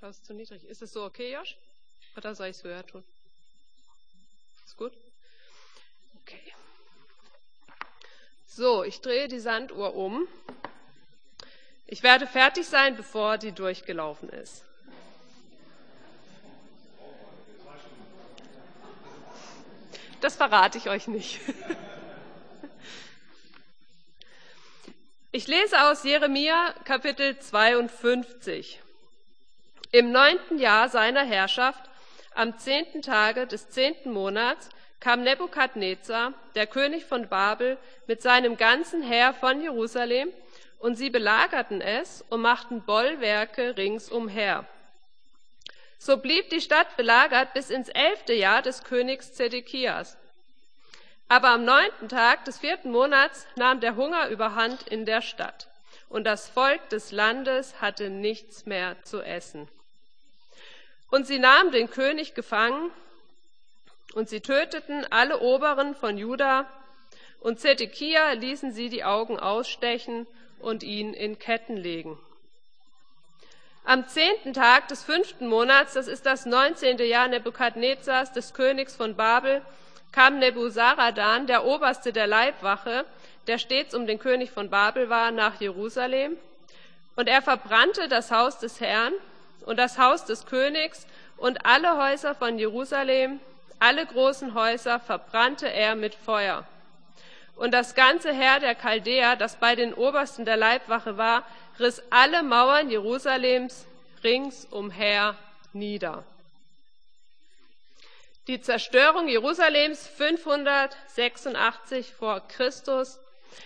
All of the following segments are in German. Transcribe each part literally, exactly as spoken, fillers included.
Applaus zu niedrig. Ist es so okay, Josh? Oder soll ich es höher tun? Ist gut? Okay. So, ich drehe die Sanduhr um. Ich werde fertig sein, bevor die durchgelaufen ist. Das verrate ich euch nicht. Ich lese aus Jeremia Kapitel zweiundfünfzig. Im neunten Jahr seiner Herrschaft, am zehnten Tage des zehnten Monats, kam Nebukadnezar, der König von Babel, mit seinem ganzen Heer von Jerusalem, und sie belagerten es und machten Bollwerke ringsumher. So blieb die Stadt belagert bis ins elfte Jahr des Königs Zedekias. Aber am neunten Tag des vierten Monats nahm der Hunger überhand in der Stadt, und das Volk des Landes hatte nichts mehr zu essen. Und sie nahmen den König gefangen, und sie töteten alle Oberen von Juda, und Zedekia ließen sie die Augen ausstechen und ihn in Ketten legen. Am zehnten Tag des fünften Monats, das ist das neunzehnte Jahr Nebukadnezars, des Königs von Babel, kam Nebuzaradan, der Oberste der Leibwache, der stets um den König von Babel war, nach Jerusalem, und er verbrannte das Haus des Herrn und das Haus des Königs und alle Häuser von Jerusalem, alle großen Häuser verbrannte er mit Feuer. Und das ganze Heer der Chaldäer, das bei den Obersten der Leibwache war, riss alle Mauern Jerusalems ringsumher nieder. Die Zerstörung Jerusalems fünfhundertsechsundachtzig vor Christus.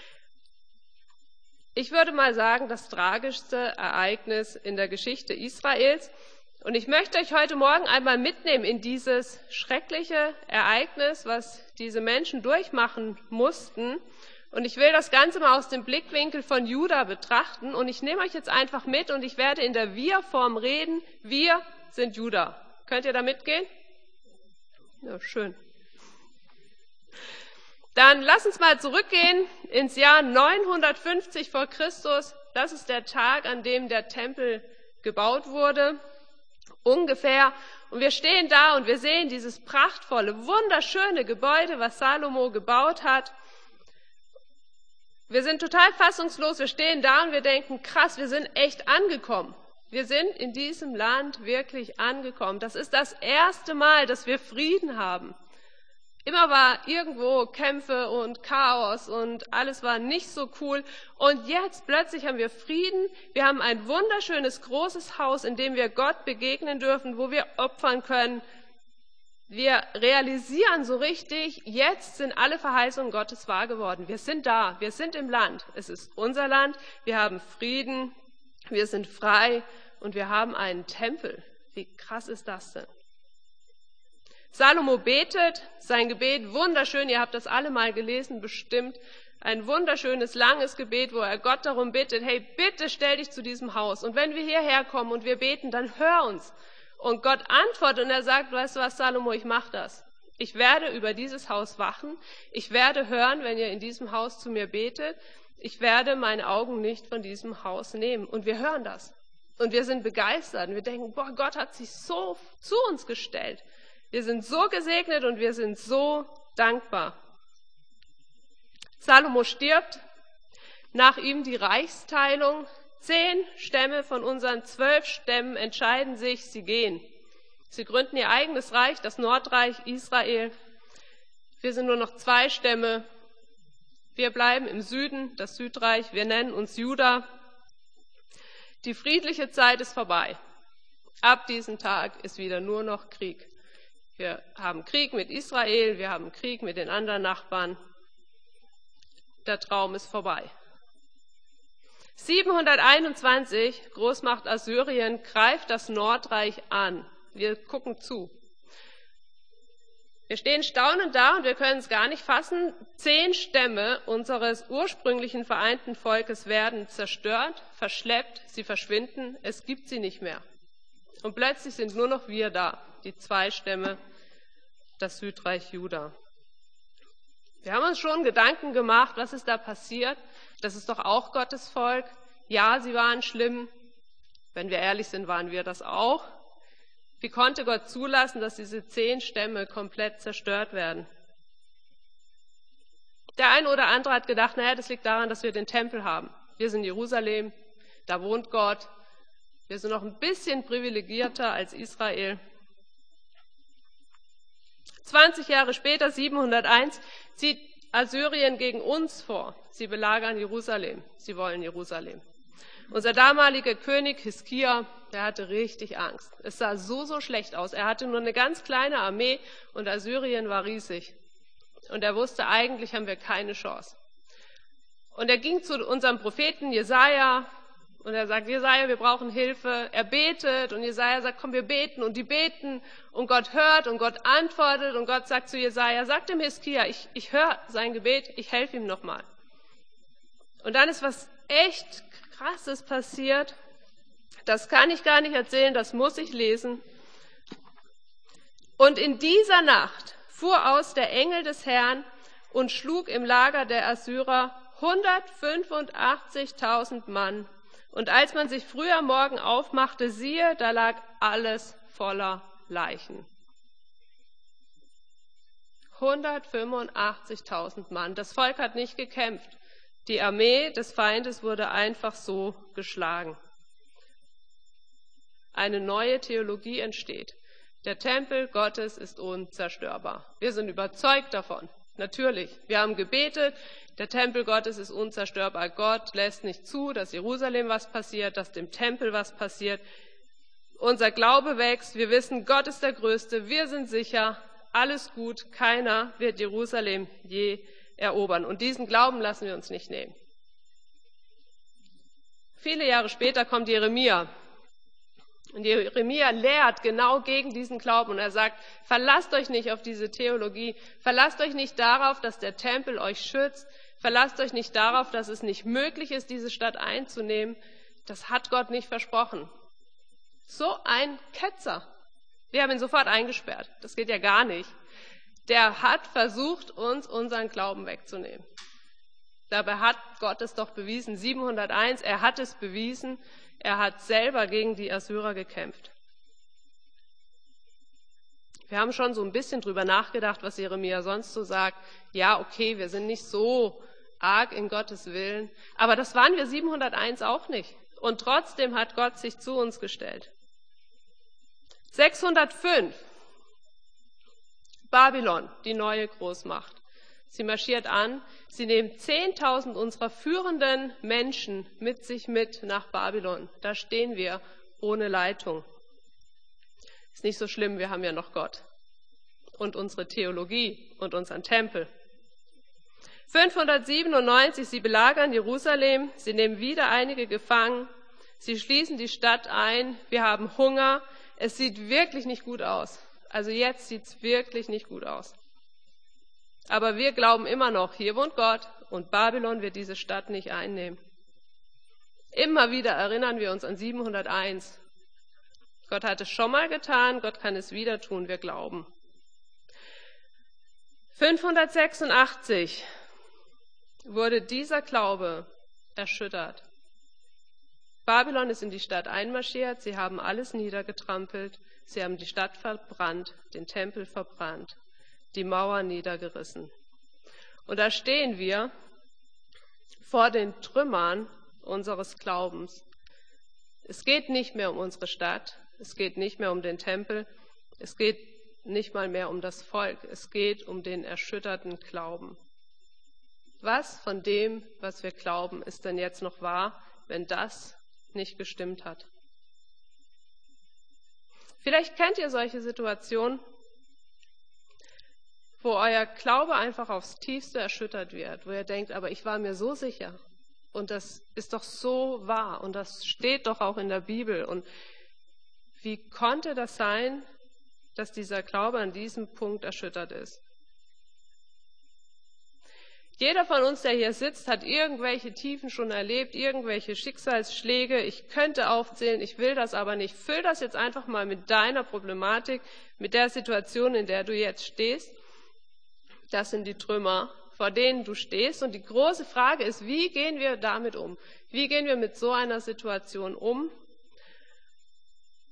Ich würde mal sagen, das tragischste Ereignis in der Geschichte Israels. Und ich möchte euch heute Morgen einmal mitnehmen in dieses schreckliche Ereignis, was diese Menschen durchmachen mussten. Und ich will das Ganze mal aus dem Blickwinkel von Juda betrachten. Und ich nehme euch jetzt einfach mit und ich werde in der Wir-Form reden. Wir sind Juda. Könnt ihr da mitgehen? Ja, schön. Dann lass uns mal zurückgehen ins Jahr neunhundertfünfzig vor Christus. Das ist der Tag, an dem der Tempel gebaut wurde. Ungefähr. Und wir stehen da und wir sehen dieses prachtvolle, wunderschöne Gebäude, was Salomo gebaut hat. Wir sind total fassungslos. Wir stehen da und wir denken, krass, wir sind echt angekommen. Wir sind in diesem Land wirklich angekommen. Das ist das erste Mal, dass wir Frieden haben. Immer war irgendwo Kämpfe und Chaos und alles war nicht so cool. Und jetzt plötzlich haben wir Frieden. Wir haben ein wunderschönes, großes Haus, in dem wir Gott begegnen dürfen, wo wir opfern können. Wir realisieren so richtig, jetzt sind alle Verheißungen Gottes wahr geworden. Wir sind da, wir sind im Land. Es ist unser Land, wir haben Frieden, wir sind frei und wir haben einen Tempel. Wie krass ist das denn? Salomo betet, sein Gebet wunderschön, ihr habt das alle mal gelesen, bestimmt, ein wunderschönes, langes Gebet, wo er Gott darum bittet, hey, bitte stell dich zu diesem Haus. Und wenn wir hierher kommen und wir beten, dann hör uns. Und Gott antwortet und er sagt, weißt du was, Salomo, ich mach das. Ich werde über dieses Haus wachen. Ich werde hören, wenn ihr in diesem Haus zu mir betet. Ich werde meine Augen nicht von diesem Haus nehmen. Und wir hören das. Und wir sind begeistert. Und wir denken, boah, Gott hat sich so zu uns gestellt. Wir sind so gesegnet und wir sind so dankbar. Salomo stirbt, nach ihm die Reichsteilung. Zehn Stämme von unseren zwölf Stämmen entscheiden sich, sie gehen. Sie gründen ihr eigenes Reich, das Nordreich Israel. Wir sind nur noch zwei Stämme. Wir bleiben im Süden, das Südreich. Wir nennen uns Juda. Die friedliche Zeit ist vorbei. Ab diesem Tag ist wieder nur noch Krieg. Wir haben Krieg mit Israel, wir haben Krieg mit den anderen Nachbarn. Der Traum ist vorbei. siebenhunderteinundzwanzig, Großmacht Assyrien, greift das Nordreich an. Wir gucken zu. Wir stehen staunend da und wir können es gar nicht fassen. Zehn Stämme unseres ursprünglichen vereinten Volkes werden zerstört, verschleppt, sie verschwinden, es gibt sie nicht mehr. Und plötzlich sind nur noch wir da, die zwei Stämme, das Südreich Juda. Wir haben uns schon Gedanken gemacht, was ist da passiert? Das ist doch auch Gottes Volk. Ja, sie waren schlimm. Wenn wir ehrlich sind, waren wir das auch. Wie konnte Gott zulassen, dass diese zehn Stämme komplett zerstört werden? Der eine oder andere hat gedacht, naja, das liegt daran, dass wir den Tempel haben. Wir sind in Jerusalem, da wohnt Gott. Wir sind noch ein bisschen privilegierter als Israel. zwanzig Jahre später, siebenhunderteins, zieht Assyrien gegen uns vor. Sie belagern Jerusalem. Sie wollen Jerusalem. Unser damaliger König Hiskia, der hatte richtig Angst. Es sah so, so schlecht aus. Er hatte nur eine ganz kleine Armee und Assyrien war riesig. Und er wusste, eigentlich haben wir keine Chance. Und er ging zu unserem Propheten Jesaja und er sagt, Jesaja, wir brauchen Hilfe. Er betet und Jesaja sagt, komm, wir beten. Und die beten und Gott hört und Gott antwortet und Gott sagt zu Jesaja, sag dem Hiskia, ich, ich höre sein Gebet, ich helfe ihm nochmal. Und dann ist was echt Krasses passiert. Das kann ich gar nicht erzählen, das muss ich lesen. Und in dieser Nacht fuhr aus der Engel des Herrn und schlug im Lager der Assyrer hundertfünfundachtzigtausend Mann. Und als man sich früh am Morgen aufmachte, siehe, da lag alles voller Leichen. hundertfünfundachtzigtausend Mann. Das Volk hat nicht gekämpft. Die Armee des Feindes wurde einfach so geschlagen. Eine neue Theologie entsteht. Der Tempel Gottes ist unzerstörbar. Wir sind überzeugt davon. Natürlich, wir haben gebetet, der Tempel Gottes ist unzerstörbar. Gott lässt nicht zu, dass Jerusalem was passiert, dass dem Tempel was passiert. Unser Glaube wächst, wir wissen, Gott ist der Größte, wir sind sicher, alles gut, keiner wird Jerusalem je erobern. Und diesen Glauben lassen wir uns nicht nehmen. Viele Jahre später kommt Jeremia. Und Jeremia lehrt genau gegen diesen Glauben und er sagt, verlasst euch nicht auf diese Theologie, verlasst euch nicht darauf, dass der Tempel euch schützt, verlasst euch nicht darauf, dass es nicht möglich ist, diese Stadt einzunehmen. Das hat Gott nicht versprochen. So ein Ketzer. Wir haben ihn sofort eingesperrt. Das geht ja gar nicht. Der hat versucht, uns unseren Glauben wegzunehmen. Dabei hat Gott es doch bewiesen. siebenhunderteins, er hat es bewiesen. Er hat selber gegen die Assyrer gekämpft. Wir haben schon so ein bisschen drüber nachgedacht, was Jeremia sonst so sagt. Ja, okay, wir sind nicht so arg in Gottes Willen. Aber das waren wir siebenhunderteins auch nicht. Und trotzdem hat Gott sich zu uns gestellt. sechshundertfünf. Babylon, die neue Großmacht. Sie marschiert an, sie nehmen zehntausend unserer führenden Menschen mit sich mit nach Babylon. Da stehen wir ohne Leitung. Ist nicht so schlimm, wir haben ja noch Gott und unsere Theologie und unseren Tempel. fünfhundertsiebenundneunzig, sie belagern Jerusalem, sie nehmen wieder einige gefangen, sie schließen die Stadt ein, wir haben Hunger, es sieht wirklich nicht gut aus. Also jetzt sieht es wirklich nicht gut aus. Aber wir glauben immer noch, hier wohnt Gott und Babylon wird diese Stadt nicht einnehmen. Immer wieder erinnern wir uns an siebenhunderteins. Gott hat es schon mal getan, Gott kann es wieder tun, wir glauben. fünfhundertsechsundachtzig wurde dieser Glaube erschüttert. Babylon ist in die Stadt einmarschiert, sie haben alles niedergetrampelt, sie haben die Stadt verbrannt, den Tempel verbrannt, die Mauer niedergerissen. Und da stehen wir vor den Trümmern unseres Glaubens. Es geht nicht mehr um unsere Stadt, es geht nicht mehr um den Tempel, es geht nicht mal mehr um das Volk, es geht um den erschütterten Glauben. Was von dem, was wir glauben, ist denn jetzt noch wahr, wenn das nicht gestimmt hat? Vielleicht kennt ihr solche Situationen, wo euer Glaube einfach aufs Tiefste erschüttert wird, wo ihr denkt, aber ich war mir so sicher und das ist doch so wahr und das steht doch auch in der Bibel. Und wie konnte das sein, dass dieser Glaube an diesem Punkt erschüttert ist? Jeder von uns, der hier sitzt, hat irgendwelche Tiefen schon erlebt, irgendwelche Schicksalsschläge. Ich könnte aufzählen, ich will das aber nicht. Füll das jetzt einfach mal mit deiner Problematik, mit der Situation, in der du jetzt stehst. Das sind die Trümmer, vor denen du stehst. Und die große Frage ist, wie gehen wir damit um? Wie gehen wir mit so einer Situation um?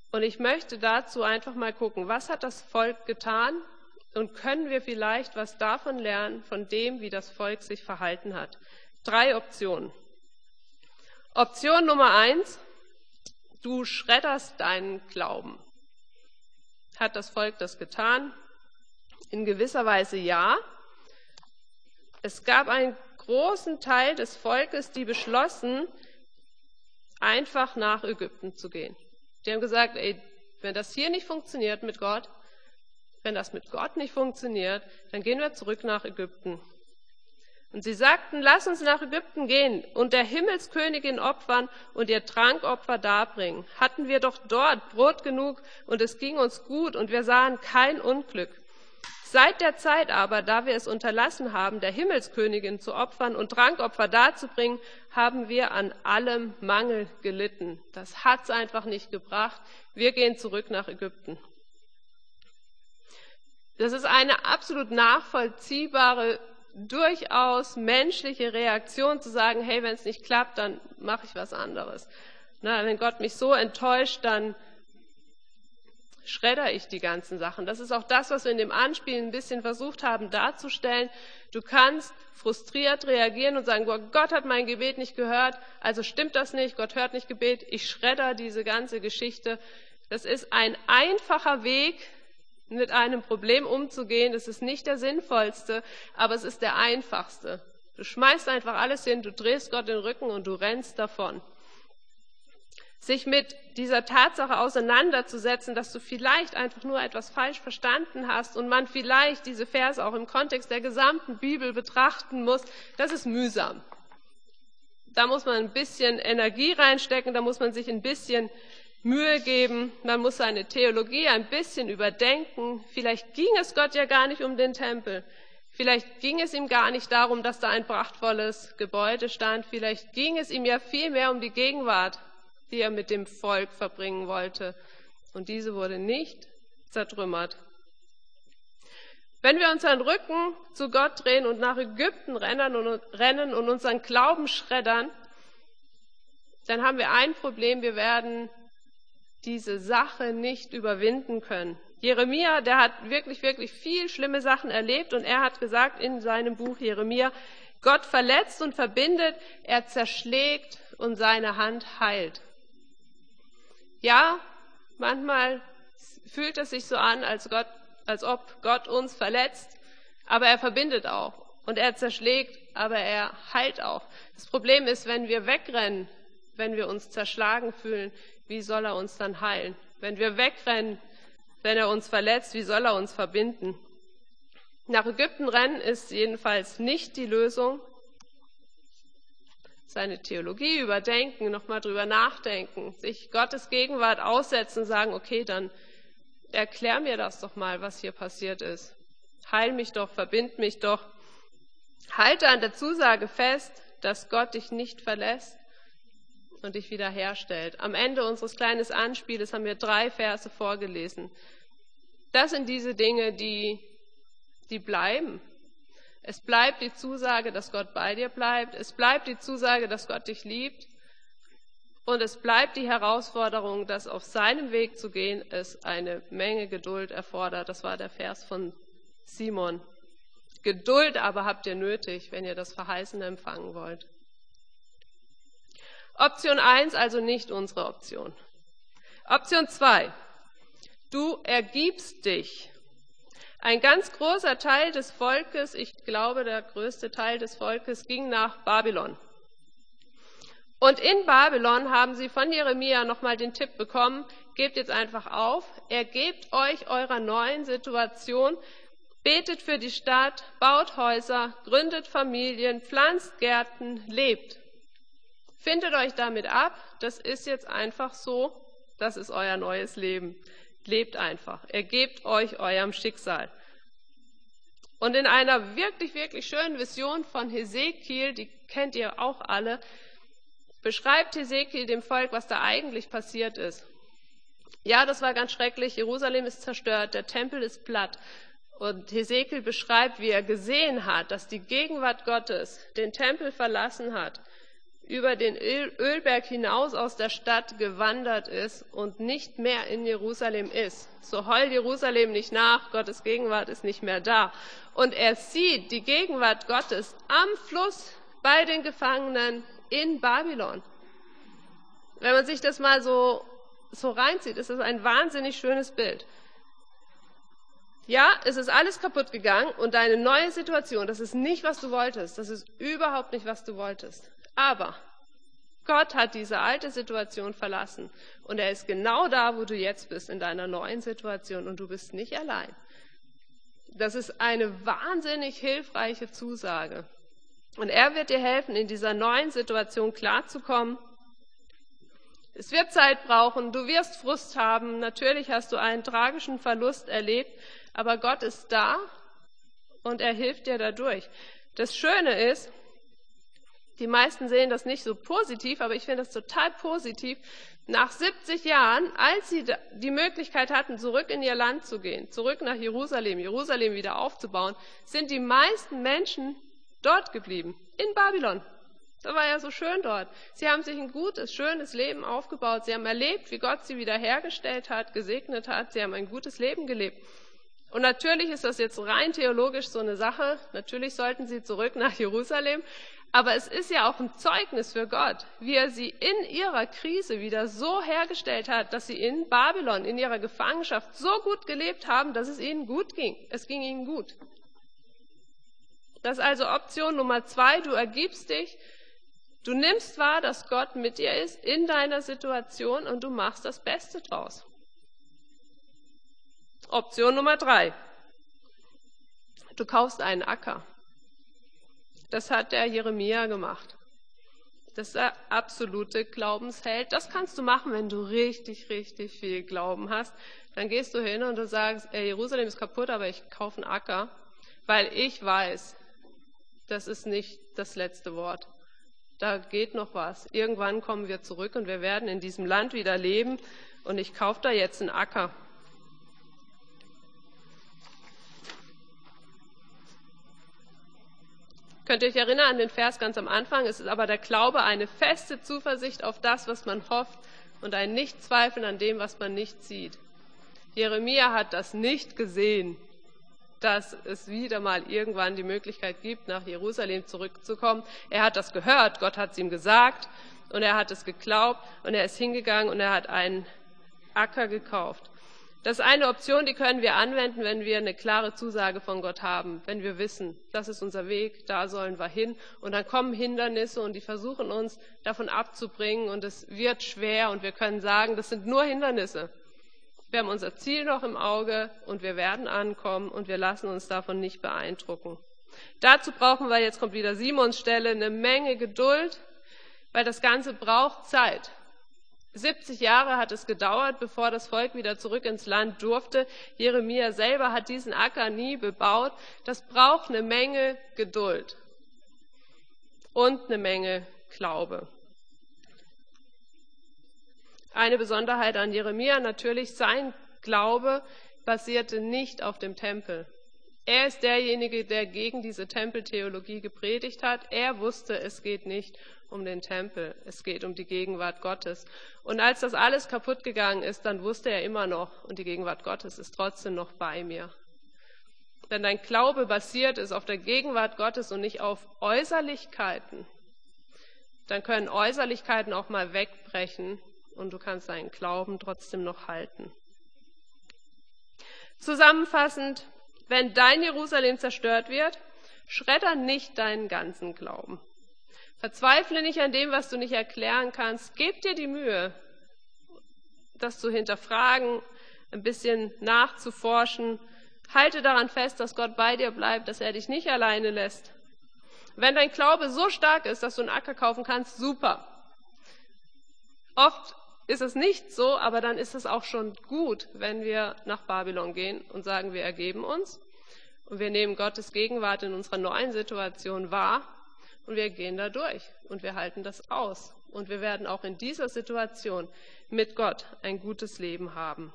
Und ich möchte dazu einfach mal gucken, was hat das Volk getan und können wir vielleicht was davon lernen, von dem, wie das Volk sich verhalten hat. Drei Optionen. Option Nummer eins, du schredderst deinen Glauben. Hat das Volk das getan? In gewisser Weise ja. Es gab einen großen Teil des Volkes, die beschlossen, einfach nach Ägypten zu gehen. Die haben gesagt, ey, wenn das hier nicht funktioniert mit Gott, wenn das mit Gott nicht funktioniert, dann gehen wir zurück nach Ägypten. Und sie sagten, lass uns nach Ägypten gehen und der Himmelskönigin opfern und ihr Trankopfer darbringen. Hatten wir doch dort Brot genug und es ging uns gut und wir sahen kein Unglück. Seit der Zeit aber, da wir es unterlassen haben, der Himmelskönigin zu opfern und Trankopfer darzubringen, haben wir an allem Mangel gelitten. Das hat's einfach nicht gebracht. Wir gehen zurück nach Ägypten. Das ist eine absolut nachvollziehbare, durchaus menschliche Reaktion zu sagen, hey, wenn es nicht klappt, dann mache ich was anderes. Na, wenn Gott mich so enttäuscht, dann schredder ich die ganzen Sachen. Das ist auch das, was wir in dem Anspiel ein bisschen versucht haben darzustellen. Du kannst frustriert reagieren und sagen, Gott hat mein Gebet nicht gehört, also stimmt das nicht, Gott hört nicht Gebet, ich schredder diese ganze Geschichte. Das ist ein einfacher Weg, mit einem Problem umzugehen. Das ist nicht der sinnvollste, aber es ist der einfachste. Du schmeißt einfach alles hin, du drehst Gott den Rücken und du rennst davon. Sich mit dieser Tatsache auseinanderzusetzen, dass du vielleicht einfach nur etwas falsch verstanden hast und man vielleicht diese Verse auch im Kontext der gesamten Bibel betrachten muss, das ist mühsam. Da muss man ein bisschen Energie reinstecken, da muss man sich ein bisschen Mühe geben, man muss seine Theologie ein bisschen überdenken. Vielleicht ging es Gott ja gar nicht um den Tempel. Vielleicht ging es ihm gar nicht darum, dass da ein prachtvolles Gebäude stand. Vielleicht ging es ihm ja viel mehr um die Gegenwart, die er mit dem Volk verbringen wollte. Und diese wurde nicht zertrümmert. Wenn wir unseren Rücken zu Gott drehen und nach Ägypten rennen und, rennen und unseren Glauben schreddern, dann haben wir ein Problem, wir werden diese Sache nicht überwinden können. Jeremia, der hat wirklich, wirklich viel schlimme Sachen erlebt und er hat gesagt in seinem Buch Jeremia, Gott verletzt und verbindet, er zerschlägt und seine Hand heilt. Ja, manchmal fühlt es sich so an, als, Gott, als ob Gott uns verletzt, aber er verbindet auch und er zerschlägt, aber er heilt auch. Das Problem ist, wenn wir wegrennen, wenn wir uns zerschlagen fühlen, wie soll er uns dann heilen? Wenn wir wegrennen, wenn er uns verletzt, wie soll er uns verbinden? Nach Ägypten rennen ist jedenfalls nicht die Lösung. Seine Theologie überdenken, nochmal drüber nachdenken, sich Gottes Gegenwart aussetzen, sagen, okay, dann erklär mir das doch mal, was hier passiert ist. Heil mich doch, verbind mich doch. Halte an der Zusage fest, dass Gott dich nicht verlässt und dich wiederherstellt. Am Ende unseres kleinen Anspieles haben wir drei Verse vorgelesen. Das sind diese Dinge, die, die bleiben. Es bleibt die Zusage, dass Gott bei dir bleibt. Es bleibt die Zusage, dass Gott dich liebt. Und es bleibt die Herausforderung, dass auf seinem Weg zu gehen, es eine Menge Geduld erfordert. Das war der Vers von Simon. Geduld aber habt ihr nötig, wenn ihr das Verheißene empfangen wollt. Option eins, also nicht unsere Option. Option zwei, du ergibst dich. Ein ganz großer Teil des Volkes, ich glaube der größte Teil des Volkes, ging nach Babylon. Und in Babylon haben sie von Jeremia nochmal den Tipp bekommen, gebt jetzt einfach auf, ergebt euch eurer neuen Situation, betet für die Stadt, baut Häuser, gründet Familien, pflanzt Gärten, lebt. Findet euch damit ab, das ist jetzt einfach so, das ist euer neues Leben. Lebt einfach, ergebt euch eurem Schicksal. Und in einer wirklich, wirklich schönen Vision von Hesekiel, die kennt ihr auch alle, beschreibt Hesekiel dem Volk, was da eigentlich passiert ist. Ja, das war ganz schrecklich, Jerusalem ist zerstört, der Tempel ist platt. Und Hesekiel beschreibt, wie er gesehen hat, dass die Gegenwart Gottes den Tempel verlassen hat, über den Ölberg hinaus aus der Stadt gewandert ist und nicht mehr in Jerusalem ist. So heul Jerusalem nicht nach, Gottes Gegenwart ist nicht mehr da. Und er sieht die Gegenwart Gottes am Fluss bei den Gefangenen in Babylon. Wenn man sich das mal so, so reinzieht, ist das ein wahnsinnig schönes Bild. Ja, es ist alles kaputt gegangen und deine neue Situation, das ist nicht, was du wolltest. Das ist überhaupt nicht, was du wolltest. Aber Gott hat diese alte Situation verlassen und er ist genau da, wo du jetzt bist, in deiner neuen Situation und du bist nicht allein. Das ist eine wahnsinnig hilfreiche Zusage. Und er wird dir helfen, in dieser neuen Situation klarzukommen. Es wird Zeit brauchen, du wirst Frust haben, natürlich hast du einen tragischen Verlust erlebt, aber Gott ist da und er hilft dir dadurch. Das Schöne ist, die meisten sehen das nicht so positiv, aber ich finde das total positiv. Nach siebzig Jahren, als sie die Möglichkeit hatten, zurück in ihr Land zu gehen, zurück nach Jerusalem, Jerusalem wieder aufzubauen, sind die meisten Menschen dort geblieben, in Babylon. Das war ja so schön dort. Sie haben sich ein gutes, schönes Leben aufgebaut. Sie haben erlebt, wie Gott sie wiederhergestellt hat, gesegnet hat. Sie haben ein gutes Leben gelebt. Und natürlich ist das jetzt rein theologisch so eine Sache. Natürlich sollten sie zurück nach Jerusalem. Aber es ist ja auch ein Zeugnis für Gott, wie er sie in ihrer Krise wieder so hergestellt hat, dass sie in Babylon, in ihrer Gefangenschaft so gut gelebt haben, dass es ihnen gut ging. Es ging ihnen gut. Das ist also Option Nummer zwei. Du ergibst dich, du nimmst wahr, dass Gott mit dir ist in deiner Situation und du machst das Beste draus. Option Nummer drei. Du kaufst einen Acker. Das hat der Jeremia gemacht. Das ist der absolute Glaubensheld. Das kannst du machen, wenn du richtig, richtig viel Glauben hast. Dann gehst du hin und du sagst, ey, Jerusalem ist kaputt, aber ich kaufe einen Acker, weil ich weiß, das ist nicht das letzte Wort. Da geht noch was. Irgendwann kommen wir zurück und wir werden in diesem Land wieder leben und ich kaufe da jetzt einen Acker. Könnt ihr euch erinnern an den Vers ganz am Anfang? Es ist aber der Glaube eine feste Zuversicht auf das, was man hofft und ein Nichtzweifeln an dem, was man nicht sieht. Jeremia hat das nicht gesehen, dass es wieder mal irgendwann die Möglichkeit gibt, nach Jerusalem zurückzukommen. Er hat das gehört, Gott hat es ihm gesagt und er hat es geglaubt und er ist hingegangen und er hat einen Acker gekauft. Das ist eine Option, die können wir anwenden, wenn wir eine klare Zusage von Gott haben, wenn wir wissen, das ist unser Weg, da sollen wir hin. Und dann kommen Hindernisse und die versuchen uns davon abzubringen und es wird schwer und wir können sagen, das sind nur Hindernisse. Wir haben unser Ziel noch im Auge und wir werden ankommen und wir lassen uns davon nicht beeindrucken. Dazu brauchen wir, jetzt kommt wieder Simons Stelle, eine Menge Geduld, weil das Ganze braucht Zeit. siebzig Jahre hat es gedauert, bevor das Volk wieder zurück ins Land durfte. Jeremia selber hat diesen Acker nie bebaut. Das braucht eine Menge Geduld und eine Menge Glaube. Eine Besonderheit an Jeremia natürlich, sein Glaube basierte nicht auf dem Tempel. Er ist derjenige, der gegen diese Tempeltheologie gepredigt hat. Er wusste, es geht nicht um den Tempel, es geht um die Gegenwart Gottes. Und als das alles kaputt gegangen ist, dann wusste er immer noch, und die Gegenwart Gottes ist trotzdem noch bei mir. Wenn dein Glaube basiert ist auf der Gegenwart Gottes und nicht auf Äußerlichkeiten, dann können Äußerlichkeiten auch mal wegbrechen und du kannst deinen Glauben trotzdem noch halten. Zusammenfassend, wenn dein Jerusalem zerstört wird, schredder nicht deinen ganzen Glauben. Verzweifle nicht an dem, was du nicht erklären kannst. Gib dir die Mühe, das zu hinterfragen, ein bisschen nachzuforschen. Halte daran fest, dass Gott bei dir bleibt, dass er dich nicht alleine lässt. Wenn dein Glaube so stark ist, dass du einen Acker kaufen kannst, super. Oft ist es nicht so, aber dann ist es auch schon gut, wenn wir nach Babylon gehen und sagen, wir ergeben uns und wir nehmen Gottes Gegenwart in unserer neuen Situation wahr und wir gehen da durch und wir halten das aus und wir werden auch in dieser Situation mit Gott ein gutes Leben haben.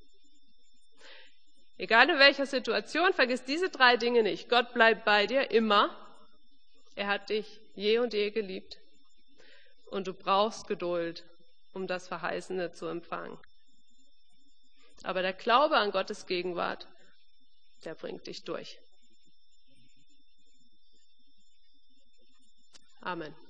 Egal in welcher Situation, vergiss diese drei Dinge nicht. Gott bleibt bei dir immer. Er hat dich je und je geliebt. und du brauchst Geduld, um das Verheißene zu empfangen. Aber der Glaube an Gottes Gegenwart, der bringt dich durch. Amen.